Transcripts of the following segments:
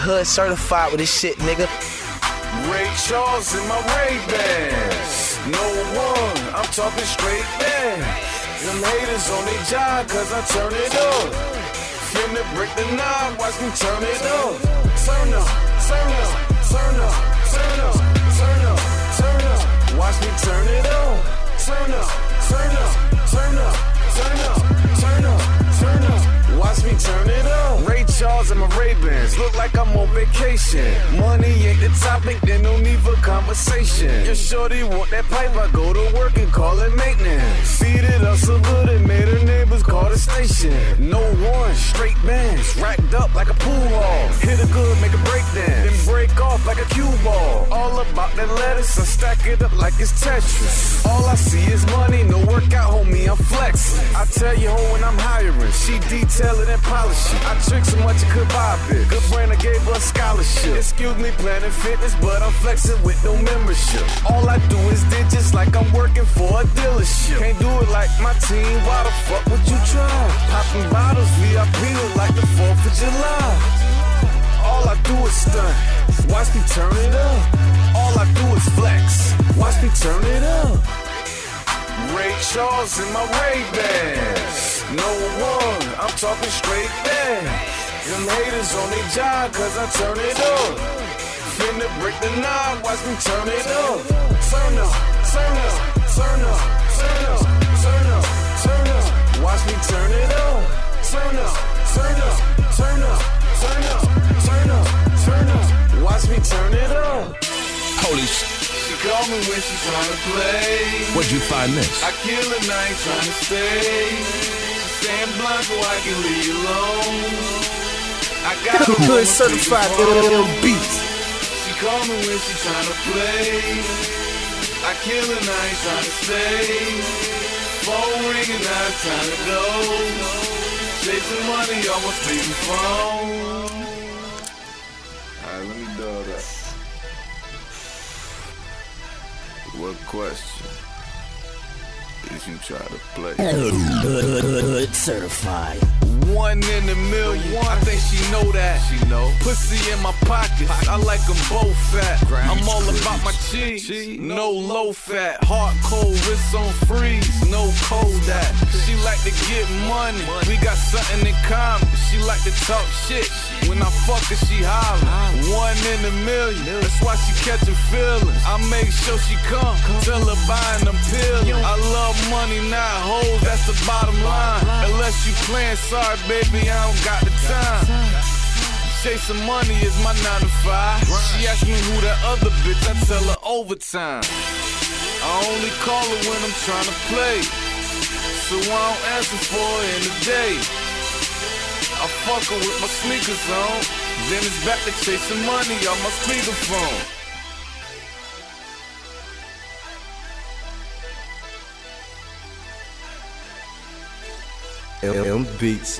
hood certified with this shit, nigga. Ray Charles in my Ray-Bans. No one, I'm talking straight back. Them haters on their job, cause I turn it up. Finna break the knob, watch me turn it up. Turn up, turn up, turn up, turn up, turn up, turn up. Watch me turn it up. Turn up, turn up, turn up, turn up, turn up, turn up. Watch me turn it up. Ray Charles and my Ray-Bans look like I'm on vacation. Money ain't the topic, then no need for conversation. Your shorty want that pipe, I go to work and call it maintenance. Feed it up so good it made her neighbors call the station. No one, straight bands, racked up like a pool hall. Hit a good, make a breakdown, then break off like a cue ball. All about that lettuce, I stack it up like it's Tetris. All I see is money, no workout, homie, I'm flexing. I tell you, ho, when I'm hiring, she detail it and polish it. I trick so much you could buy a bit. Good brain, I gave her a scholarship. Excuse me, Planet Fitness, but I'm flexing with no membership. All I do is digits like I'm working for a dealership. Can't do it like my team, why the fuck would you try? Popping bottles, VIP look like the 4th of July. All I do is stunt, watch me turn it up. All I do is flex, watch me turn it up. Ray Charles in my Ray-Bans. No one, I'm talking straight back. Them haters on their job, cause I turn it up. Finna break the knob, watch me turn it up. Turn up, turn up, turn up, turn up, turn up, turn up. Watch me turn it up. Turn up, turn up, turn up, turn up, turn up, turn up. Watch me turn it up. Holy shit. She call me when she tryna play. Where'd you find this? I kill her, I ain't tryna stay. She saying blunt so I can leave you alone. I got her Hood certified beats. She call me when she tryna play. I kill her, I ain't tryna stay. Phone ringing, now it's time to go. Chasing money, almost leaving phone. Alright, let me dog that. What question is you try to play? Hood certified. 1 in a million. I think she know that. She know. Pussy in my pockets. I like them both fat. I'm all about my cheese. No low fat. Hard cold wrists on freeze. No cold that. She like to get money. We got something in common. She like to talk shit. When I fuck her, she holler. 1 in a million. That's why she catching feelings. I make sure she come. Tell her buying them pills. I love money, not hoes. That's the bottom line. Unless you playing, sorry, baby, I don't got the time. Chasing money is my 9 to 5. She asked me who that other bitch, I tell her overtime. I only call her when I'm trying to play, so I don't answer for her in the day. I fuck her with my sneakers on, then it's back to chasing money on my speakerphone. M Beats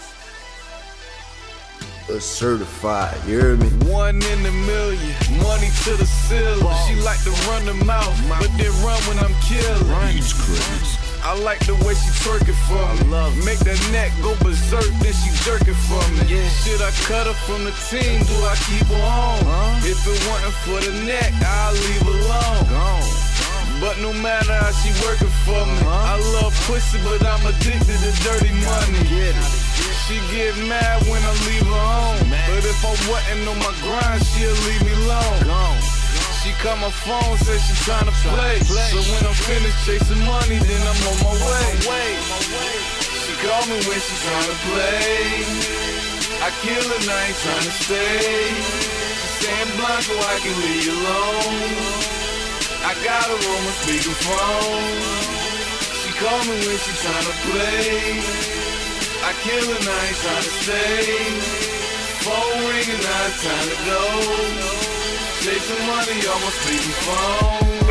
certified, you hear me? 1 in a million, money to the ceiling. She like to run the mouth, but then run when I'm killing. I like the way she twerking for me. Make that neck go berserk, then she jerking for me. Should I cut her from the team? Do I keep her on? If it wasn't for the neck, I'll leave alone. But no matter how she working for me, I love pussy, but I'm addicted to dirty money. She get mad when I leave her home, but if I wasn't on my grind, she'll leave me alone. She call my phone, says she tryna play. So when I'm finished chasing money, then I'm on my way. She call me when she tryna play. I kill her, I ain't tryna stay. She saying blunt so I can leave you alone. I got her on my speakerphone. She call me when she tryna play. I kill her, I ain't tryna stay. Phone ringing, now it's time to go. Chasing money on my speakerphone.